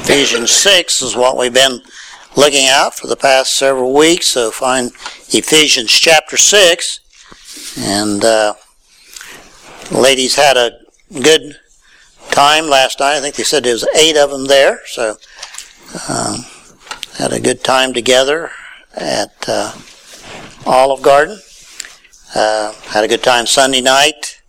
Ephesians 6 is what we've been looking at for the past several weeks. So find Ephesians chapter 6. And ladies had a good time last night. I think they said there was 8 of them there. So had a good time together at Olive Garden. Had a good time Sunday night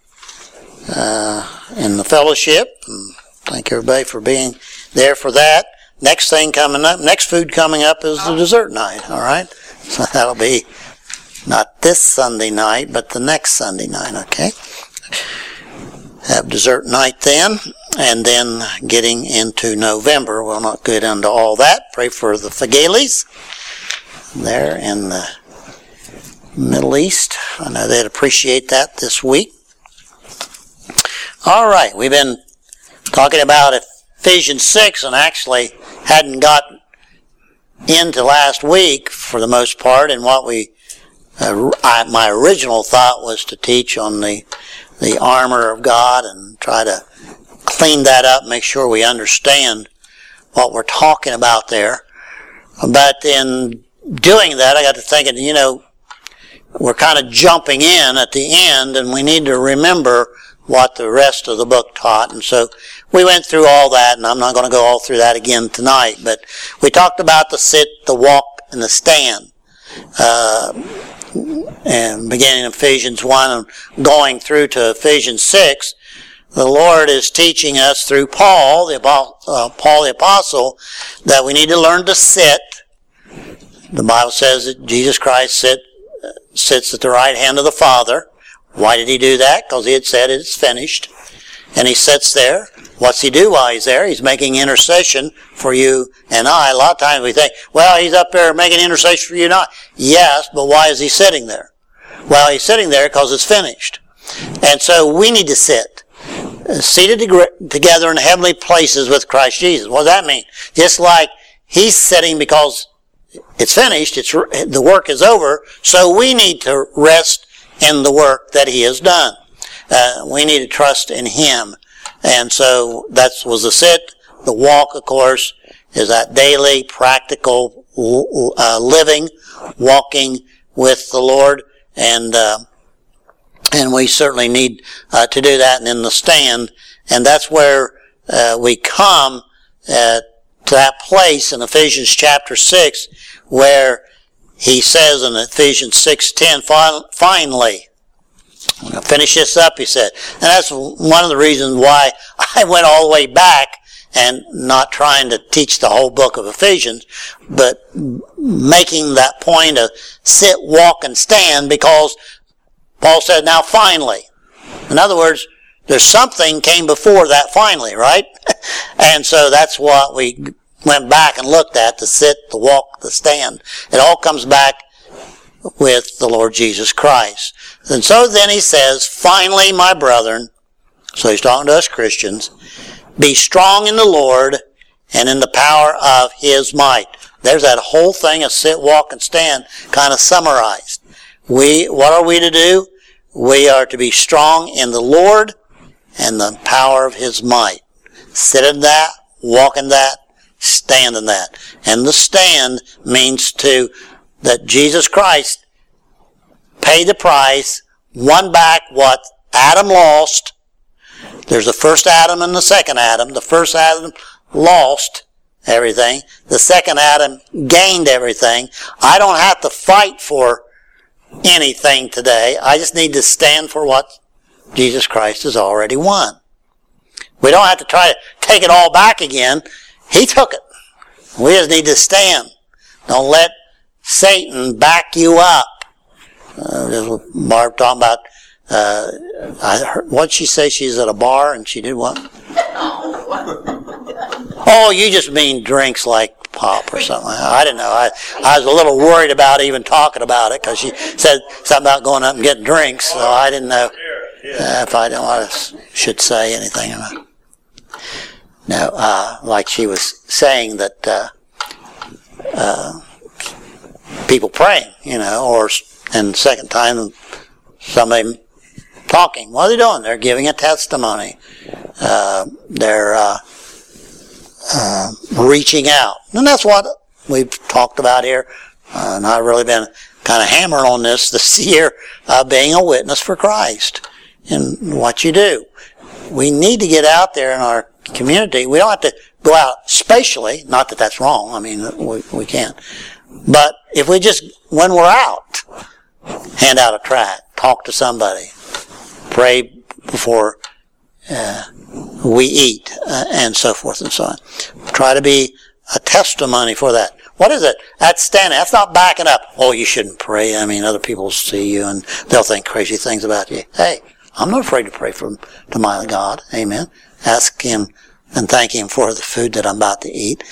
in the fellowship. And thank everybody for being there for that. Next food coming up is the dessert night, all right? So that'll be not this Sunday night, but the next Sunday night, okay? Have dessert night then, and then getting into November. We'll not get into all that. Pray for the Fagales there in the Middle East. I know they'd appreciate that this week. All right, we've been talking about Ephesians 6 and actually hadn't got into last week for the most part, and what my original thought was to teach on the armor of God and try to clean that up, make sure we understand what we're talking about there. But in doing that, I got to thinking, we're kind of jumping in at the end, and we need to remember what the rest of the book taught. And so we went through all that, and I'm not going to go all through that again tonight, but we talked about the sit, the walk, and the stand. And beginning in Ephesians 1 and going through to Ephesians 6, the Lord is teaching us through Paul the Apostle, that we need to learn to sit. The Bible says that Jesus Christ sits at the right hand of the Father. Why did he do that? Because he had said it's finished. And he sits there. What's he do while he's there? He's making intercession for you and I. A lot of times we think, well, he's up there making intercession for you and I. Yes, but why is he sitting there? Well, he's sitting there because it's finished. And so we need to sit, seated together in heavenly places with Christ Jesus. What does that mean? Just like he's sitting because it's finished, the work is over, so we need to rest in the work that he has done. We need to trust in him. And so that was the sit. The walk, of course, is that daily, practical living, walking with the Lord. And we certainly need to do that. And in the stand, and that's where we come to that place in Ephesians chapter 6 where he says in Ephesians 6:10, finally, I'm going to finish this up, he said. And that's one of the reasons why I went all the way back and not trying to teach the whole book of Ephesians, but making that point of sit, walk, and stand, because Paul said, now finally. In other words, there's something came before that finally, right? And so that's what we went back and looked at, the sit, the walk, the stand. It all comes back with the Lord Jesus Christ. And so then he says, finally, my brethren, so he's talking to us Christians, be strong in the Lord and in the power of his might. There's that whole thing of sit, walk, and stand kind of summarized. What are we to do? We are to be strong in the Lord and the power of his might. Sit in that, walk in that, stand in that. And the stand means that Jesus Christ paid the price, won back what Adam lost. There's the first Adam and the second Adam. The first Adam lost everything. The second Adam gained everything. I don't have to fight for anything today. I just need to stand for what Jesus Christ has already won. We don't have to try to take it all back again. He took it. We just need to stand. Don't let Satan back you up. Barb talking about, I heard, what'd she say? She's at a bar and she did what? Oh, you just mean drinks like pop or something. I didn't know. I was a little worried about even talking about it because she said something about going up and getting drinks, so I didn't know if I should say anything about it. No, like she was saying that people praying, and the second time somebody talking. What are they doing? They're giving a testimony. They're reaching out. And that's what we've talked about here. And I've really been kind of hammering on this year, being a witness for Christ in what you do. We need to get out there in our community. We don't have to go out spatially. Not that that's wrong. I mean, we can. But if we just, when we're out, hand out a tract, talk to somebody, pray before we eat, and so forth and so on. Try to be a testimony for that. What is it? That's standing. That's not backing up. Oh, you shouldn't pray. I mean, other people see you and they'll think crazy things about you. Hey, I'm not afraid to pray to my God. Amen. Ask Him and thank Him for the food that I'm about to eat.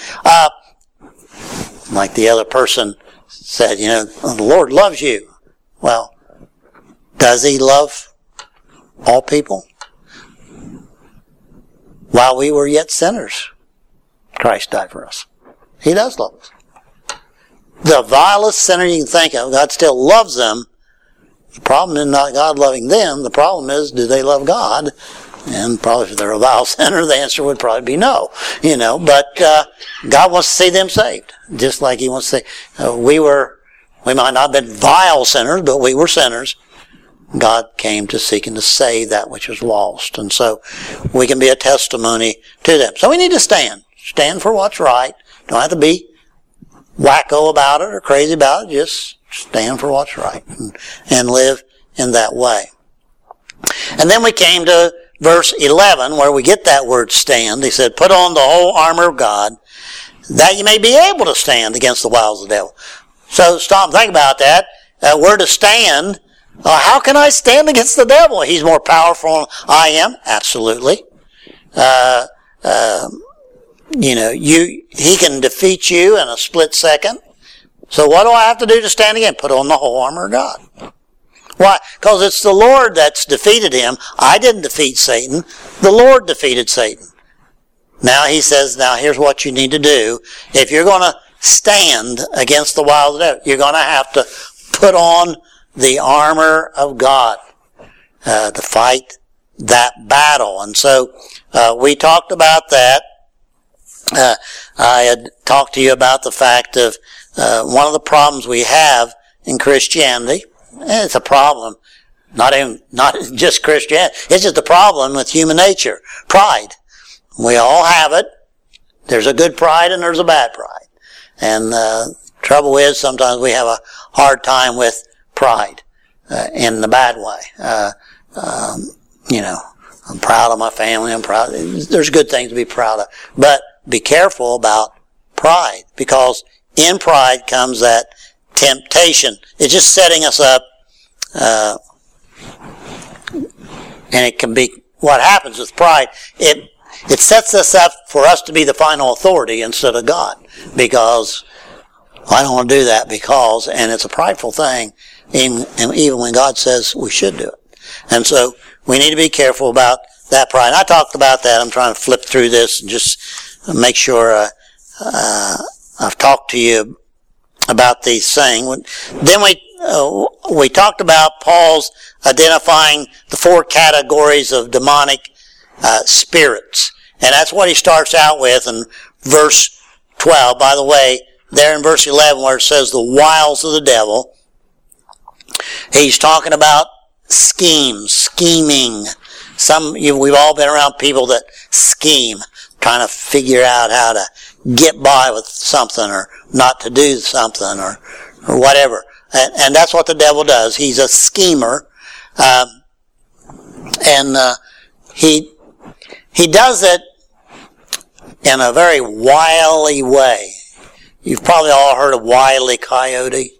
Like the other person said, the Lord loves you. Well, does He love all people? While we were yet sinners, Christ died for us. He does love us. The vilest sinner you can think of, God still loves them. The problem is not God loving them. The problem is, do they love God? And probably if they're a vile sinner, the answer would probably be no. But God wants to see them saved. Just like He wants to see. We might not have been vile sinners, but we were sinners. God came to seek and to save that which was lost. And so we can be a testimony to them. So we need to stand. Stand for what's right. Don't have to be wacko about it or crazy about it. Just stand for what's right and live in that way. And then we came to verse 11 where we get that word stand. He said, put on the whole armor of God that you may be able to stand against the wiles of the devil. So stop and think about that. That word to stand. How can I stand against the devil? He's more powerful than I am. Absolutely. He can defeat you in a split second. So what do I have to do to stand again? Put on the whole armor of God. Why? Because it's the Lord that's defeated him. I didn't defeat Satan. The Lord defeated Satan. Now He says, now here's what you need to do. If you're going to stand against the wiles of the devil, you're going to have to put on the armor of God to fight that battle. And so we talked about that. I had talked to you about the fact of one of the problems we have in Christianity. And it's a problem, not just Christianity. It's just a problem with human nature. Pride. We all have it. There's a good pride and there's a bad pride. And trouble is sometimes we have a hard time with pride in the bad way. I'm proud of my family. I'm proud. There's good things to be proud of. But be careful about pride, because in pride comes that temptation. It's just setting us up, and it can be what happens with pride. It sets us up for us to be the final authority instead of God, because I don't want to do that and it's a prideful thing, even when God says we should do it. And so we need to be careful about that pride. And I talked about that. I'm trying to flip through this and just make sure I've talked to you about these things. Then we talked about Paul's identifying the 4 categories of demonic spirits. And that's what he starts out with in verse 12. By the way, there in verse 11 where it says the wiles of the devil, he's talking about scheming. We've all been around people that scheme, trying to figure out how to get by with something or not to do something or whatever. And that's what the devil does. He's a schemer. He does it in a very wily way. You've probably all heard of Wile E. Coyote.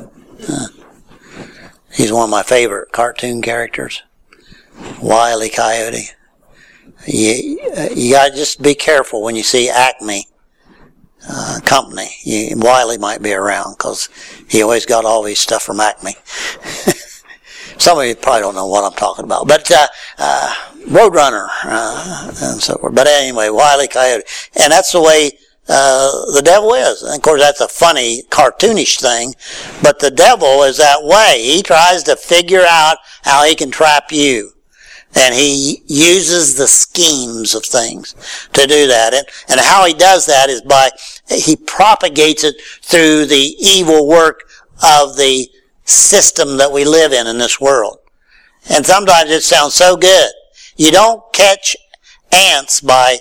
He's one of my favorite cartoon characters. Wile E. Coyote. You gotta just be careful when you see Acme company. Wiley might be around because he always got all his stuff from Acme. Some of you probably don't know what I'm talking about, but Roadrunner and so forth. But anyway, Wile E. Coyote, and that's the way the devil is. And of course, that's a funny, cartoonish thing, but the devil is that way. He tries to figure out how he can trap you. And he uses the schemes of things to do that. And how he does that is he propagates it through the evil work of the system that we live in this world. And sometimes it sounds so good. You don't catch ants by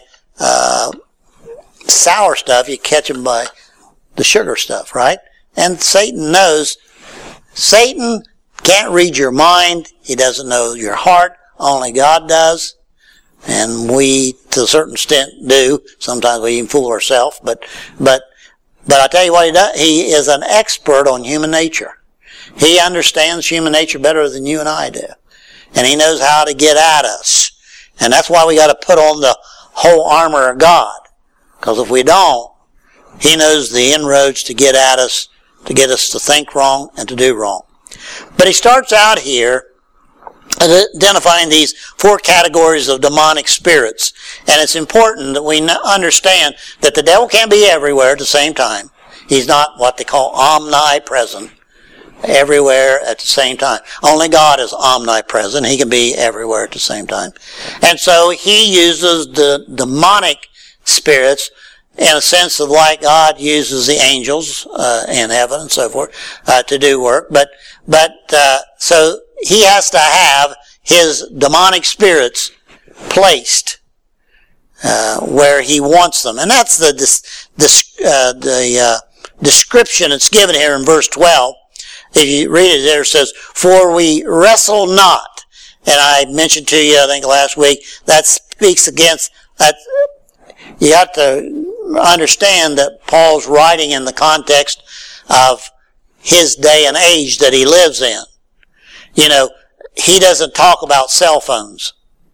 sour stuff, you catch them by the sugar stuff, right? And Satan knows. Satan can't read your mind. He doesn't know your heart. Only God does. And we, to a certain extent, do. Sometimes we even fool ourselves. But I tell you what he does. He is an expert on human nature. He understands human nature better than you and I do. And he knows how to get at us. And that's why we got to put on the whole armor of God. Because if we don't, he knows the inroads to get at us, to get us to think wrong and to do wrong. But he starts out here identifying these 4 categories of demonic spirits. And it's important that we understand that the devil can't be everywhere at the same time. He's not what they call omnipresent, everywhere at the same time. Only God is omnipresent. He can be everywhere at the same time. And so he uses the demonic spirits in a sense of like God uses the angels in heaven and so forth to do work. But so he has to have his demonic spirits placed where he wants them. And that's the description that's given here in verse 12. If you read it there, it says, "For we wrestle not." And I mentioned to you, I think last week, that speaks against that. You have to understand that Paul's writing in the context of his day and age that he lives in. You know, he doesn't talk about cell phones.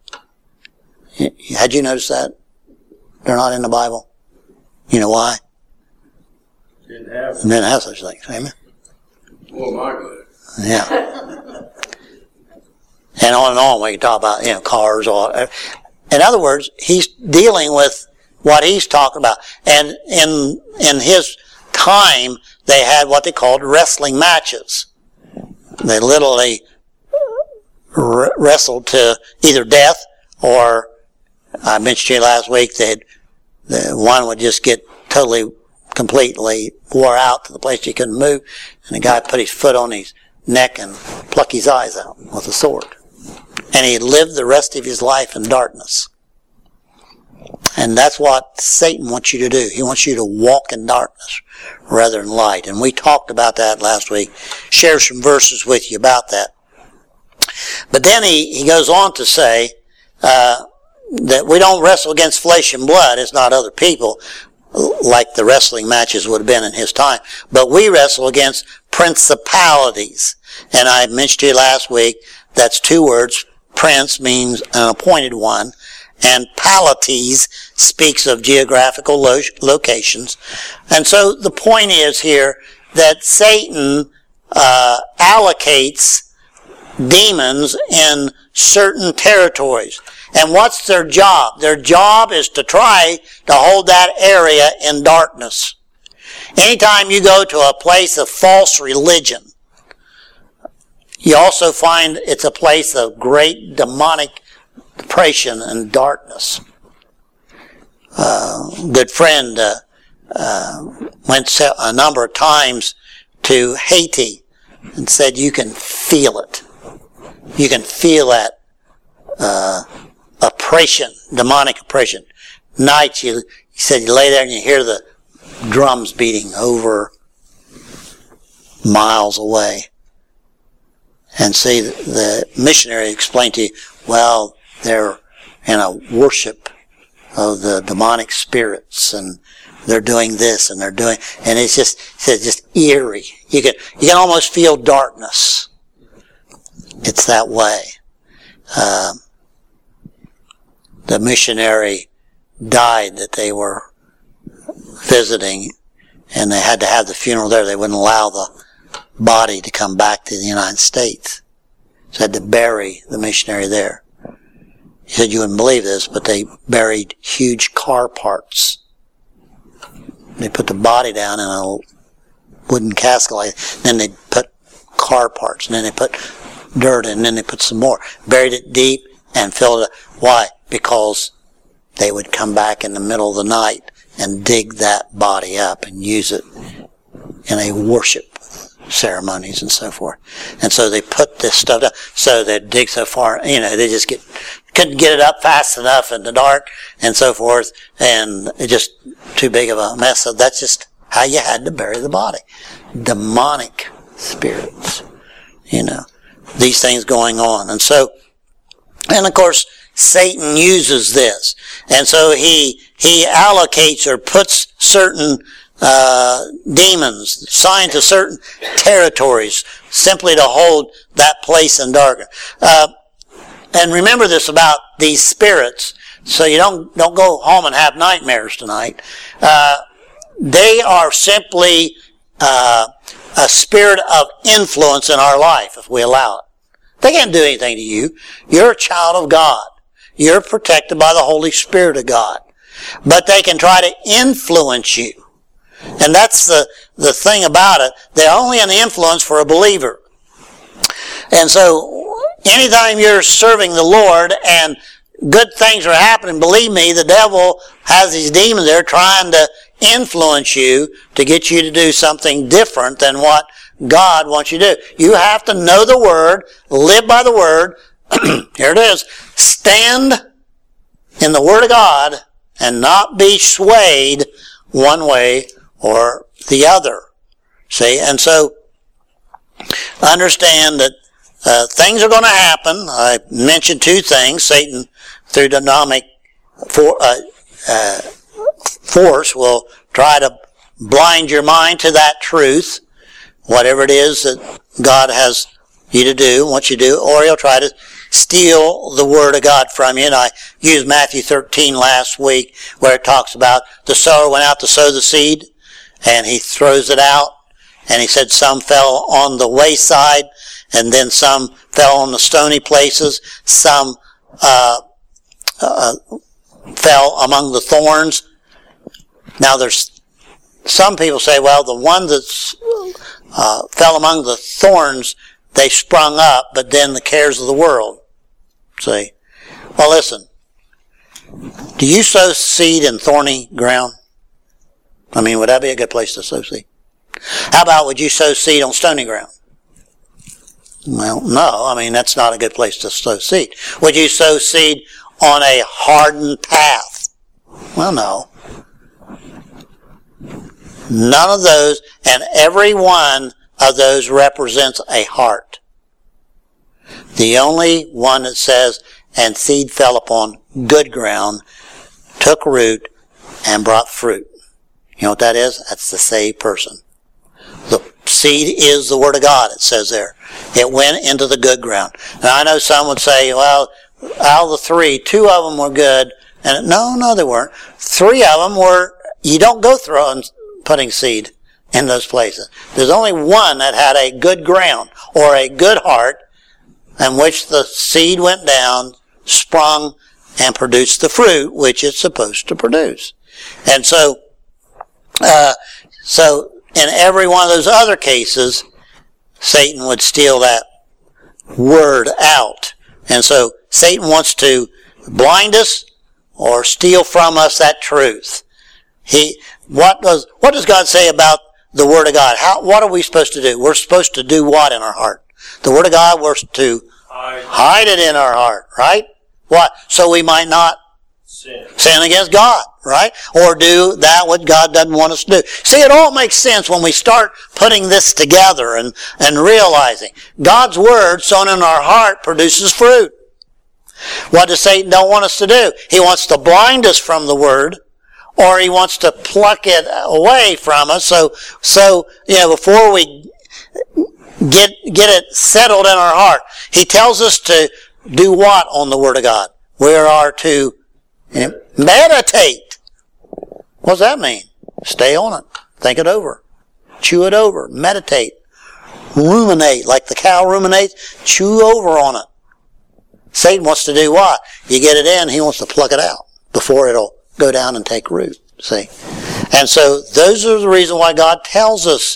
Had you noticed that? They're not in the Bible. You know why? Didn't have such things. Amen. Well, my good. Yeah. And on we can talk about, cars. In other words, he's dealing with what he's talking about. And in his time, they had what they called wrestling matches. They literally wrestled to either death or, I mentioned to you last week, one would just get completely wore out to the place he couldn't move, and the guy put his foot on his neck and pluck his eyes out with a sword. And he lived the rest of his life in darkness. And that's what Satan wants you to do. He wants you to walk in darkness rather than light. And we talked about that last week. Share some verses with you about that. But then he goes on to say that we don't wrestle against flesh and blood. It's not other people like the wrestling matches would have been in his time. But we wrestle against principalities. And I mentioned to you last week, that's 2 words. Prince means an appointed one. And palates speaks of geographical locations. And so the point is here that Satan allocates demons in certain territories. And what's their job? Their job is to try to hold that area in darkness. Anytime you go to a place of false religion, you also find it's a place of great demonic depression and darkness. Good friend went a number of times to Haiti and said you can feel it. You can feel that oppression, demonic oppression. Nights, he said you lay there and you hear the drums beating over miles away. And see, the missionary explained to you, well, they're in a worship of the demonic spirits, and they're doing this, and it's just eerie. You can almost feel darkness. It's that way. The missionary died that they were visiting, and they had to have the funeral there. They wouldn't allow the body to come back to the United States. So had to bury the missionary there. He said you wouldn't believe this, but they buried huge car parts. They put the body down in a wooden casket, then they put car parts, and then they put dirt in, and then they put some more. Buried it deep, and filled it. Why? Because they would come back in the middle of the night and dig that body up and use it in a worship ceremonies and so forth. And so they put this stuff down. So they'd dig so far, they just couldn't get it up fast enough in the dark and so forth, and it just too big of a mess. So that's just how you had to bury the body. Demonic spirits, these things going on. And of course, Satan uses this. And so he allocates or puts certain demons assigned to certain territories simply to hold that place in darkness. And remember this about these spirits, so you don't go home and have nightmares tonight. They are simply a spirit of influence in our life if we allow it. They can't do anything to you. You're a child of God. You're protected by the Holy Spirit of God. But they can try to influence you. And that's the thing about it. They're only an influence for a believer. And so, anytime you're serving the Lord and good things are happening, believe me, the devil has these demons there trying to influence you to get you to do something different than what God wants you to do. You have to know the Word, live by the Word. Here it is. Stand in the Word of God and not be swayed one way or the other. See? And so, understand that things are going to happen. I mentioned two things. Satan, through demonic force, will try to blind your mind to that truth, whatever it is that God has you to do, wants you to do, or he'll try to steal the Word of God from you. And I used Matthew 13 last week, where it talks about the sower went out to sow the seed, and he throws it out, and he said some fell on the wayside, and then some fell on the stony places, some fell among the thorns. Now there's some people say, well, the one that's fell among the thorns, they sprung up, but then the cares of the world. See? Well, listen. Do you sow seed in thorny ground? I mean, would that be a good place to sow seed? How about would you sow seed on stony ground? Well, no. I mean, that's not a good place to sow seed. Would you sow seed on a hardened path? Well, no. None of those, and every one of those represents a heart. The only one that says, and seed fell upon good ground, took root, and brought fruit. You know what that is? That's the saved person. The seed is the Word of God, it says there. It went into the good ground. Now I know some would say, well, out of the three, two of them were good. And no, they weren't. Three of them were, you don't go throwing, putting seed in those places. There's only one that had a good ground, or a good heart, in which the seed went down, sprung, and produced the fruit which it's supposed to produce. And so in every one of those other cases, Satan would steal that word out. And so Satan wants to blind us or steal from us that truth. What does God say about the Word of God? What are we supposed to do? We're supposed to do what in our heart? The Word of God, we're to hide it in our heart, right? What? So we might not sin against God, right? Or do that what God doesn't want us to do. See, it all makes sense when we start putting this together and realizing God's Word sown in our heart produces fruit. What does Satan don't want us to do? He wants to blind us from the Word, or he wants to pluck it away from us. So before we get it settled in our heart, he tells us to do what on the Word of God? We are to meditate. What does that mean? Stay on it. Think it over. Chew it over. Meditate. Ruminate. Like the cow ruminates. Chew over on it. Satan wants to do what? You get it in, he wants to pluck it out before it'll go down and take root. See? And so those are the reasons why God tells us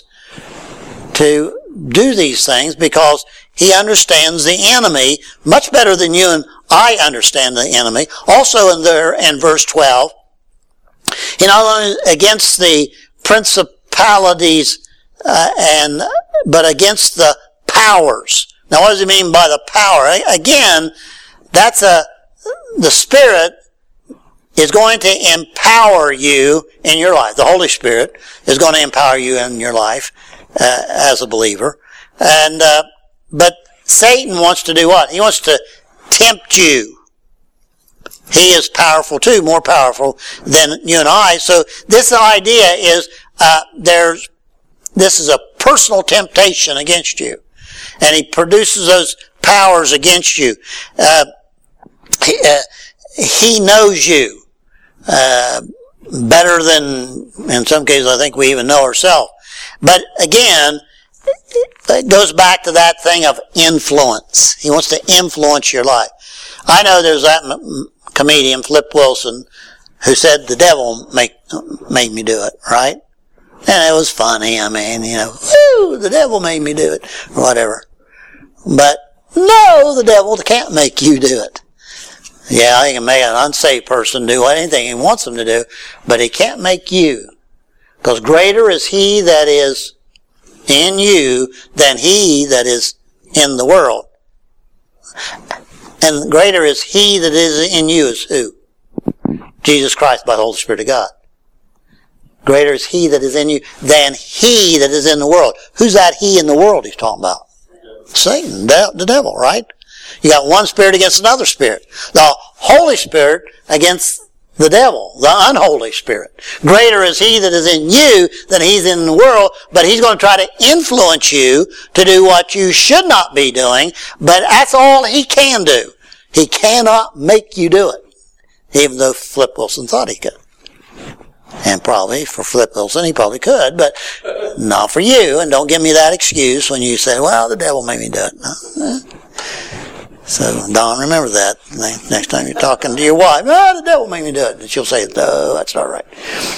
to do these things, because he understands the enemy much better than you and I understand the enemy. Also in verse 12, he not only against the principalities but against the powers. Now, what does he mean by the power? Again, that's the Spirit is going to empower you in your life. The Holy Spirit is going to empower you in your life as a believer. And but Satan wants to do what? He wants to tempt you. He is powerful too, more powerful than you and I. So this idea is this is a personal temptation against you. And he produces those powers against you. He knows you better than, in some cases, I think we even know ourselves. But again, it goes back to that thing of influence. He wants to influence your life. I know there's that comedian, Flip Wilson, who said the devil made me do it, right? And it was funny. I mean, woo, the devil made me do it, or whatever. But no, the devil can't make you do it. Yeah, he can make an unsaved person do anything he wants them to do, but he can't make you. Because greater is he that is in you than he that is in the world. And greater is he that is in you is who? Jesus Christ by the Holy Spirit of God. Greater is he that is in you than he that is in the world. Who's that he in the world he's talking about? Satan, the devil, right? You got one spirit against another spirit. The Holy Spirit against the devil, the unholy spirit. Greater is he that is in you than he's in the world, but he's going to try to influence you to do what you should not be doing, but that's all he can do. He cannot make you do it, even though Flip Wilson thought he could. And probably for Flip Wilson, he probably could, but not for you. And don't give me that excuse when you say, well, the devil made me do it. No. So, Don, remember that next time you're talking to your wife. The devil made me do it. And she'll say, no, that's not right.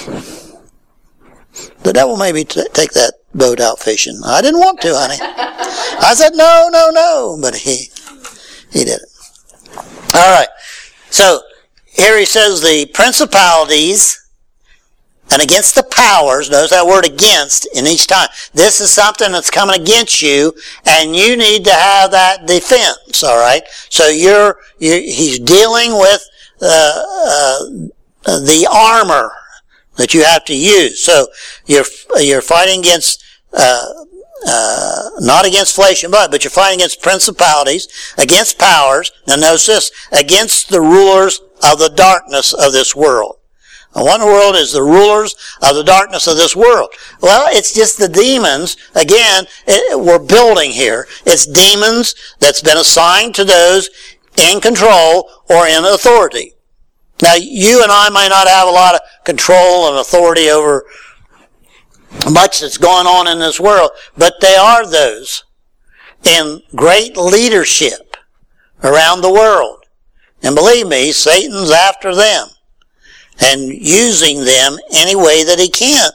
The devil made me take that boat out fishing. I didn't want to, honey. I said, no. But he did it. All right. So, here he says the principalities and against the powers. Notice that word against in each time. This is something that's coming against you, and you need to have that defense, all right? So he's dealing with the armor that you have to use. So you're fighting against, not against flesh and blood, but you're fighting against principalities, against powers. Now notice this, against the rulers of the darkness of this world. And what in the world is the rulers of the darkness of this world? Well, it's just the demons. Again, we're building here. It's demons that's been assigned to those in control or in authority. Now, you and I may not have a lot of control and authority over much that's going on in this world, but they are those in great leadership around the world. And believe me, Satan's after them and using them any way that he can.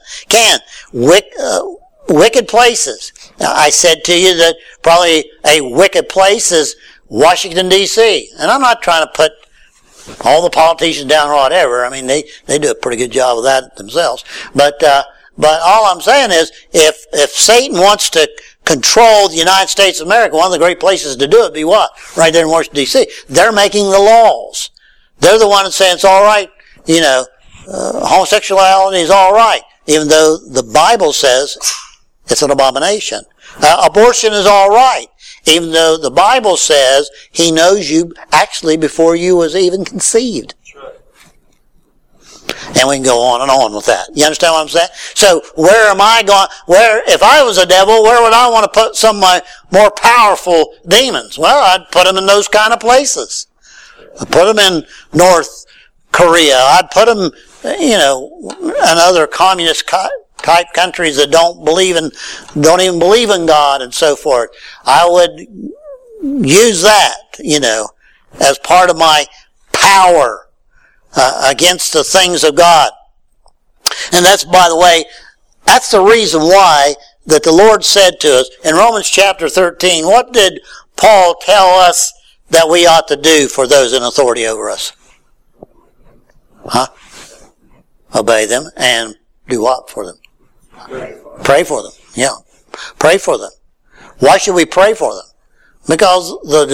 Wicked places. Now, I said to you that probably a wicked place is Washington, D.C. And I'm not trying to put all the politicians down or whatever. I mean, they do a pretty good job of that themselves. But all I'm saying is, if Satan wants to control the United States of America, one of the great places to do it would be what? Right there in Washington, D.C. They're making the laws. They're the ones saying it's all right. Homosexuality is all right, even though the Bible says it's an abomination. Abortion is all right, even though the Bible says he knows you actually before you was even conceived. That's right. And we can go on and on with that. You understand what I'm saying? So where am I going? If I was a devil, where would I want to put some of my more powerful demons? Well, I'd put them in those kind of places. I'd put them in North Korea. I'd put them, in other communist type countries that don't even believe in God and so forth. I would use that, as part of my power against the things of God. And that's, by the way, that's the reason why that the Lord said to us in Romans chapter 13, what did Paul tell us that we ought to do for those in authority over us? Huh? Obey them and do what for them? Pray for them. Yeah. Pray for them. Why should we pray for them? Because the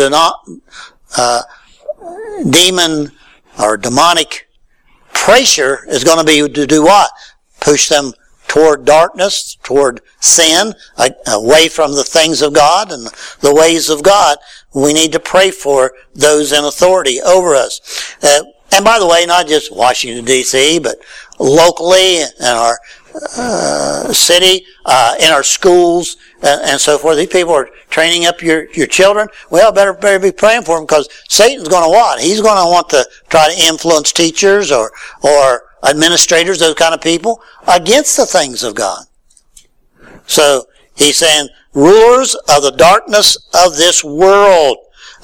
demon or demonic pressure is going to be to do what? Push them toward darkness, toward sin, away from the things of God and the ways of God. We need to pray for those in authority over us. And by the way, not just Washington, D.C., but locally in our city, in our schools, and so forth. These people are training up your children. Well, better be praying for them, because Satan's going to what? He's going to want to try to influence teachers or administrators, those kind of people, against the things of God. So he's saying, rulers of the darkness of this world.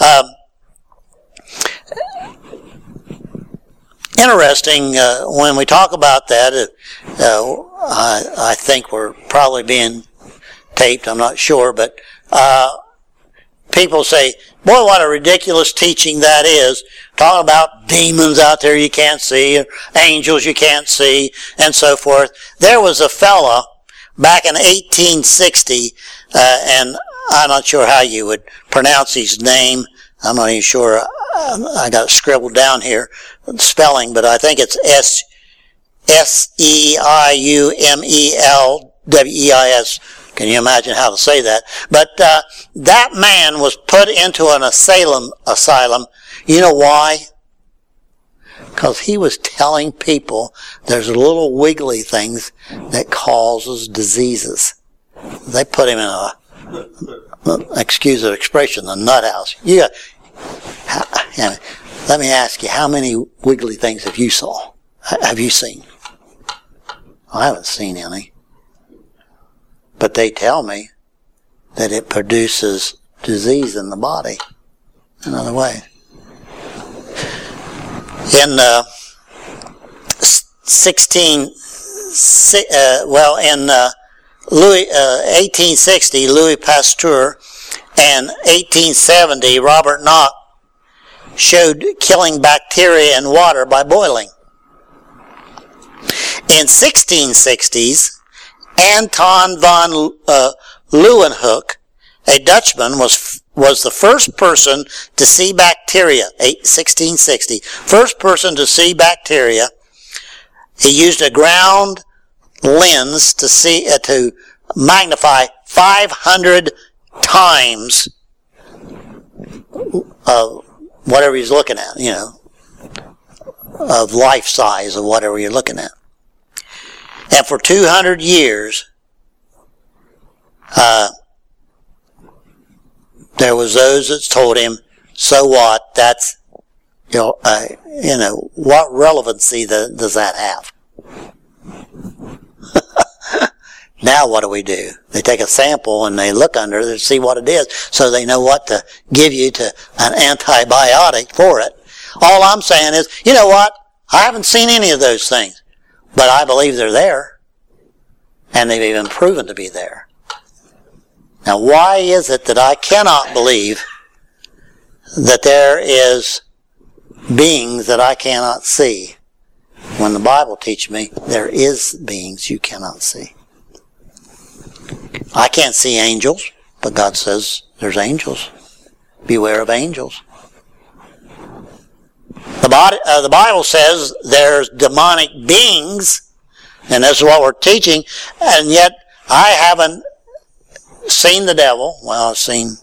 Interesting, when we talk about that, I think we're probably being taped, I'm not sure, but people say, boy, what a ridiculous teaching that is, talking about demons out there you can't see, angels you can't see, and so forth. There was a fella back in 1860, and I'm not sure how you would pronounce his name. I'm not even sure. I got it scribbled down here, spelling, but I think it's Seiumel-Weis. Can you imagine how to say that? But that man was put into an asylum. You know why? Because he was telling people there's little wiggly things that causes diseases. They put him in excuse the expression, the nut house. Let me ask you, how many wiggly things have you seen? I haven't seen any. But they tell me that it produces disease in the body. Another way. In 1860, Louis Pasteur, and 1870, Robert Koch showed killing bacteria in water by boiling. In 1660s, Anton von Leeuwenhoek, a Dutchman, was the first person to see bacteria. 1660, first person to see bacteria. He used a ground lens to magnify 500 times of whatever he's looking at, of life size of whatever you're looking at. And for 200 years, there was those that told him, so what? That's, what relevancy does that have? Now what do? They take a sample and they look under it to see what it is, so they know what to give you to an antibiotic for it. All I'm saying is, you know what? I haven't seen any of those things, but I believe they're there, and they've even proven to be there. Now, why is it that I cannot believe that there is beings that I cannot see, when the Bible teaches me there is beings you cannot see? I can't see angels, but God says there's angels. Beware of angels. The Bible says there's demonic beings, and that's what we're teaching, and yet I haven't seen the devil. Well, I've seen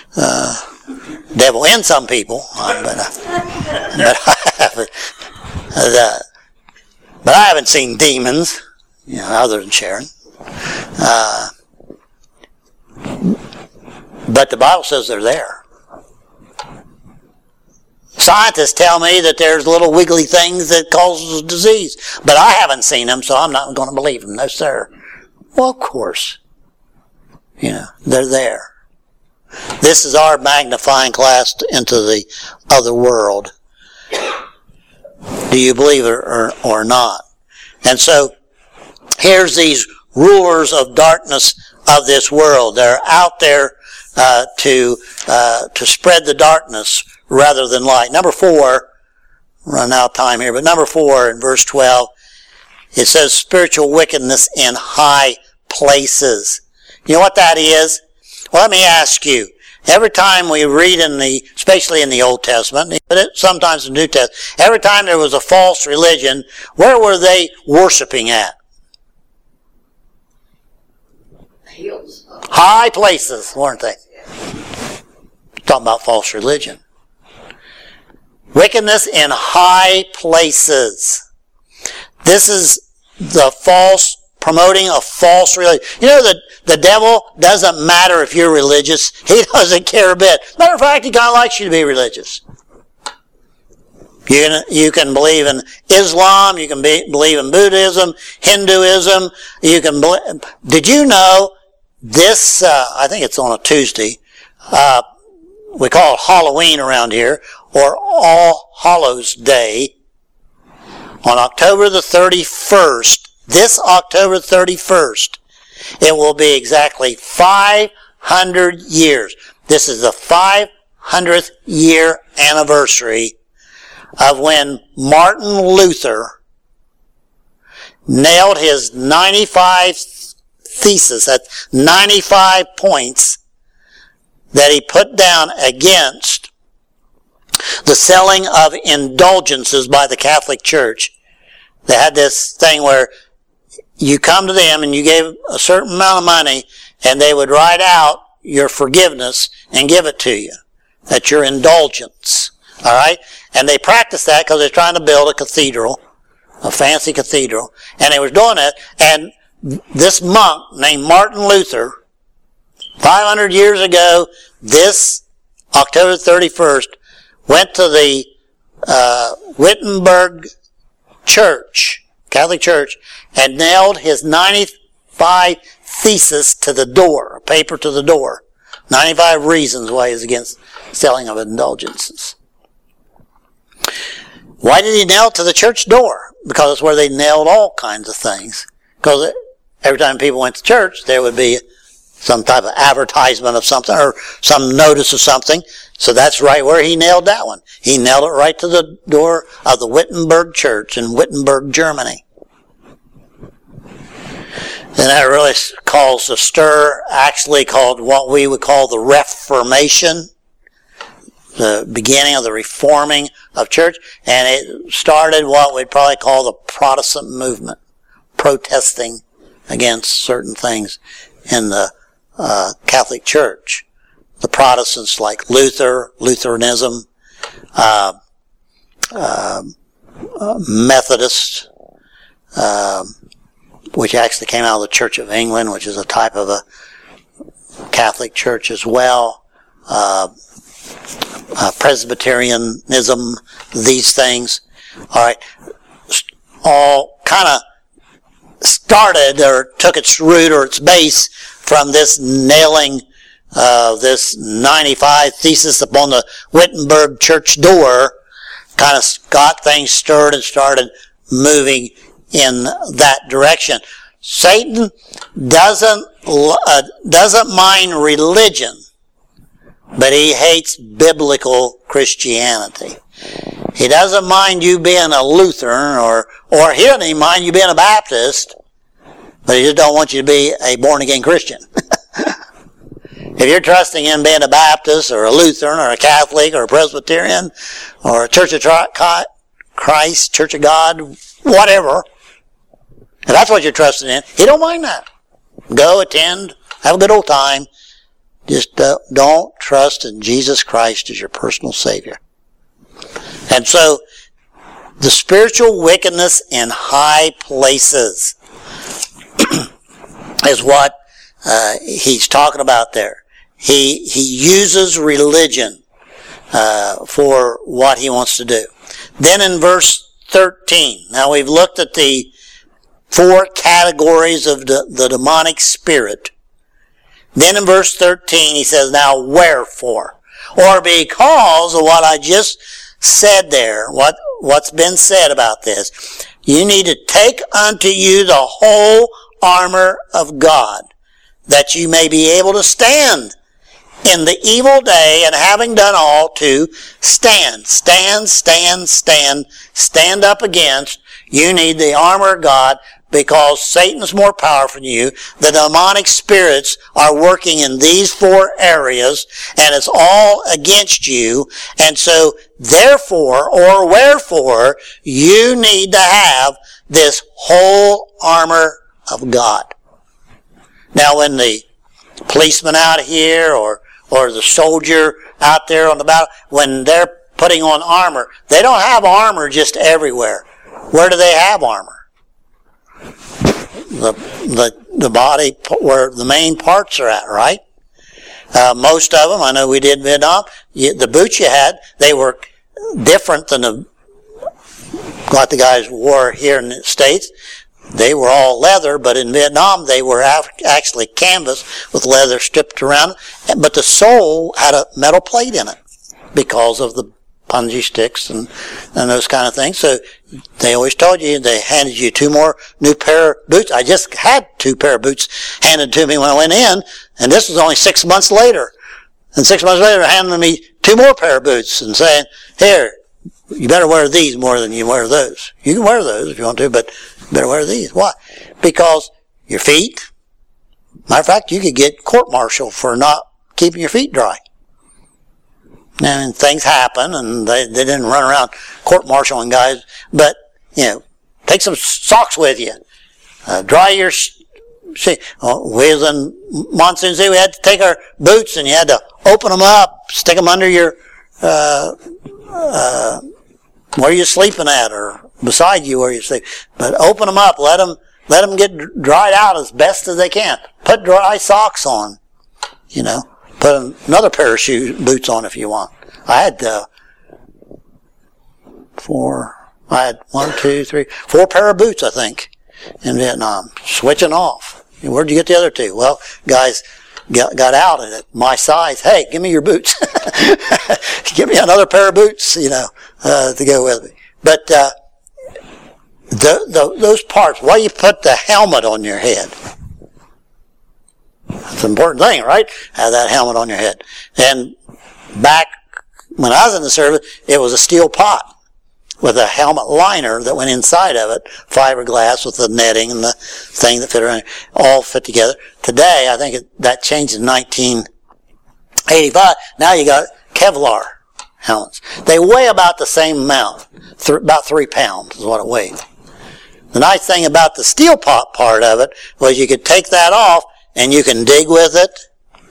devil in some people, but I haven't seen demons, other than Sharon. But the Bible says they're there. Scientists tell me that there's little wiggly things that causes disease, but I haven't seen them, so I'm not going to believe them. No, sir. Well, of course. They're there. This is our magnifying glass into the other world. Do you believe it or not? And so, here's these rulers of darkness of this world. They're out there to spread the darkness rather than light. Number 4, run out of time here, but number 4 in verse 12, it says spiritual wickedness in high places. You know what that is? Well, let me ask you. Every time we read especially in the Old Testament, but sometimes in the New Testament, every time there was a false religion, where were they worshiping at? Hills. High places, weren't they? Talking about false religion. Wickedness in high places. This is the promoting a false religion. You know, the devil doesn't matter if you're religious. He doesn't care a bit. Matter of fact, he kind of likes you to be religious. You can believe in Islam, you can believe in Buddhism, Hinduism. Did you know this, I think it's on a Tuesday, we call it Halloween around here, or All Hallows Day, on October the 31st, this October 31st, it will be exactly 500 years. This is the 500th year anniversary of when Martin Luther nailed his 95 thesis, that's 95 points that he put down against the selling of indulgences by the Catholic Church. They had this thing where you come to them and you gave a certain amount of money and they would write out your forgiveness and give it to you. That's your indulgence. All right? And they practiced that because they're trying to build a cathedral, a fancy cathedral. And they were doing it. And this monk named Martin Luther, 500 years ago, this October 31st, went to the Wittenberg Church, Catholic Church, and nailed his 95 thesis to the door, a paper to the door. 95 reasons why he's against selling of indulgences. Why did he nail it to the church door? Because it's where they nailed all kinds of things. Because every time people went to church, there would be some type of advertisement of something or some notice of something. So that's right where he nailed that one. He nailed it right to the door of the Wittenberg Church in Wittenberg, Germany. And that really caused a stir, actually called what we would call the Reformation, the beginning of the reforming of church, and it started what we'd probably call the Protestant movement, protesting against certain things in the Catholic Church. The Protestants like Luther, Lutheranism, Methodist, which actually came out of the Church of England, which is a type of a Catholic church as well, Presbyterianism, these things, all right, all kind of started or took its root or its base from this nailing this 95 thesis upon the Wittenberg church door, kind of got things stirred and started moving in that direction. Satan doesn't mind religion, but he hates biblical Christianity. He doesn't mind you being a Lutheran or he doesn't even mind you being a Baptist, but he just don't want you to be a born-again Christian. If you're trusting in being a Baptist or a Lutheran or a Catholic or a Presbyterian or a Church of Christ, Church of God, whatever, if that's what you're trusting in, he don't mind that. Go, attend, have a good old time. Just don't trust in Jesus Christ as your personal Savior. And so, the spiritual wickedness in high places is what he's talking about there. He uses religion for what he wants to do. Then in verse 13, now we've looked at the 4 categories of the demonic spirit. Then in verse 13 he says, now wherefore? Or because of what I just said there, what's been said about this. You need to take unto you the whole armor of God, that you may be able to stand in the evil day, and having done all, to stand. Stand up against. You need the armor of God, because Satan's more powerful than you. The demonic spirits are working in these 4 areas, and it's all against you. And so, therefore, or wherefore, you need to have this whole armor of God. Now, when the policeman out here, or the soldier out there on the battle, when they're putting on armor, they don't have armor just everywhere. Where do they have armor? The body, where the main parts are at, right? Most of them, I know we did in Vietnam, the boots you had, they were different than what the guys wore here in the States. They were all leather, but in Vietnam they were actually canvas with leather stripped around it. But the sole had a metal plate in it because of the punji sticks and those kind of things. So they always told you, they handed you 2 more new pair of boots. I just had 2 pair of boots handed to me when I went in, and this was only 6 months later. And 6 months later, handing me 2 more pair of boots and saying, here, you better wear these more than you wear those. You can wear those if you want to, but you better wear these. Why? Because your feet, matter of fact, you could get court-martialed for not keeping your feet dry. And things happen, and they didn't run around court-martialing guys, but, take some socks with you. Dry your, we was in Monsoon City, we had to take our boots, and you had to open them up, stick them under your, where you're sleeping at, or beside you where you sleep. But open them up, let them get dried out as best as they can. Put dry socks on, Put another pair of boots on if you want. I had 4 pair of boots, I think, in Vietnam, switching off. Where'd you get the other 2? Well, guys got out at my size. Hey, give me your boots. Give me another pair of boots, to go with me. But those parts, why you put the helmet on your head? That's an important thing, right? Have that helmet on your head. And back when I was in the service, it was a steel pot with a helmet liner that went inside of it, fiberglass with the netting and the thing that fit around, all fit together. Today, I think that changed in 1985. Now you got Kevlar helmets. They weigh about the same amount, about 3 pounds is what it weighed. The nice thing about the steel pot part of it was you could take that off and you can dig with it.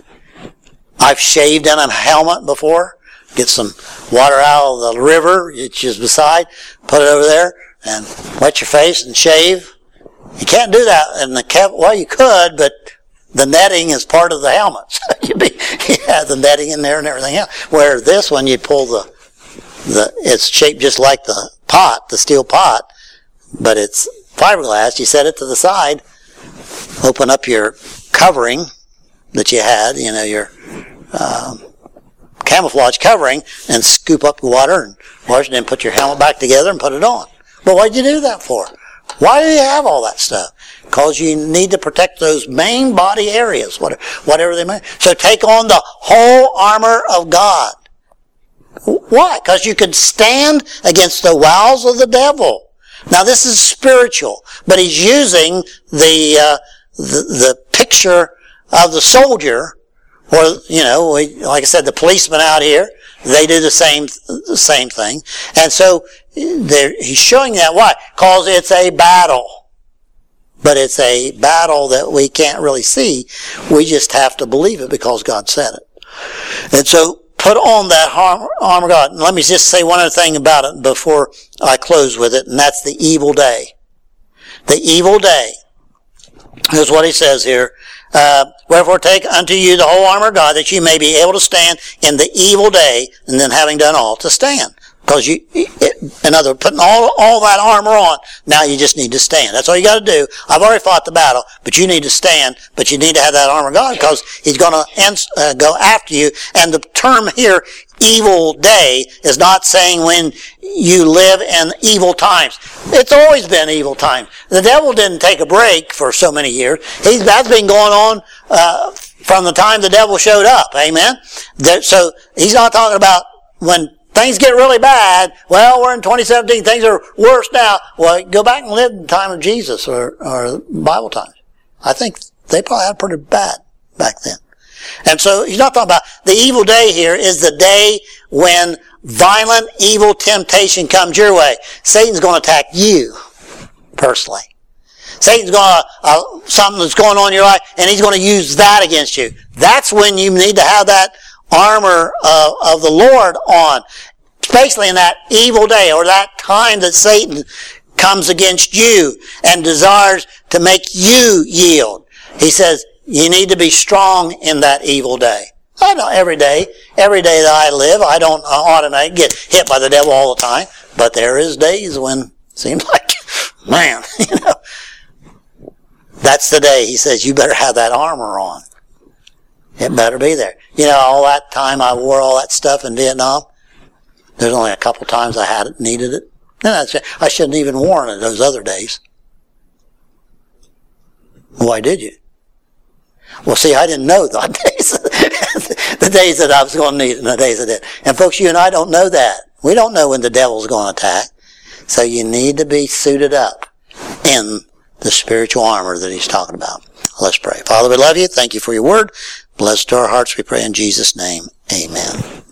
I've shaved in a helmet before. Get some water out of the river, it's just beside, put it over there, and wet your face and shave. You can't do that in well, you could, but the netting is part of the helmet. So you have the netting in there and everything else. Where this one, you'd pull it's shaped just like the pot, the steel pot, but it's fiberglass. You set it to the side, open up your covering that you had, your camouflage covering, and scoop up the water and wash it, and then put your helmet back together and put it on. But why'd you do that for? Why do you have all that stuff? Because you need to protect those main body areas, whatever they may. So take on the whole armor of God. Why? Because you can stand against the wiles of the devil. Now this is spiritual, but he's using the picture of the soldier. Or, like I said, the policemen out here, they do the same thing. And so, he's showing that. Why? Because it's a battle. But it's a battle that we can't really see. We just have to believe it because God said it. And so, put on that armor of God. And let me just say one other thing about it before I close with it, and that's the evil day. The evil day. Here's what he says here. Wherefore take unto you the whole armor of God, that you may be able to stand in the evil day, and then having done all, to stand. Because in other words, putting all that armor on, now you just need to stand. That's all you got to do. I've already fought the battle, but you need to stand, but you need to have that armor of God, because he's going to go after you. And the term here, evil day, is not saying when you live in evil times. It's always been evil times. The devil didn't take a break for so many years. That's been going on from the time the devil showed up. Amen? So he's not talking about when things get really bad. Well, we're in 2017. Things are worse now. Well, go back and live in the time of Jesus or Bible times. I think they probably had pretty bad back then. And so he's not talking about the evil day here is the day when violent, evil temptation comes your way. Satan's going to attack you personally. Satan's going to, something that's going on in your life, and he's going to use that against you. That's when you need to have that armor of the Lord on, especially in that evil day or that time that Satan comes against you and desires to make you yield. He says, you need to be strong in that evil day. I know every day that I live, I don't automatically get hit by the devil all the time, but there is days when it seems like, man, that's the day he says, you better have that armor on. It better be there. All that time I wore all that stuff in Vietnam, there's only a couple times I needed it. And I shouldn't even worn it those other days. Why did you? Well, see, I didn't know the days, the days that I was going to need it and the days I did. And folks, you and I don't know that. We don't know when the devil's going to attack. So you need to be suited up in the spiritual armor that he's talking about. Let's pray. Father, we love you. Thank you for your word. Bless to our hearts, we pray in Jesus' name. Amen.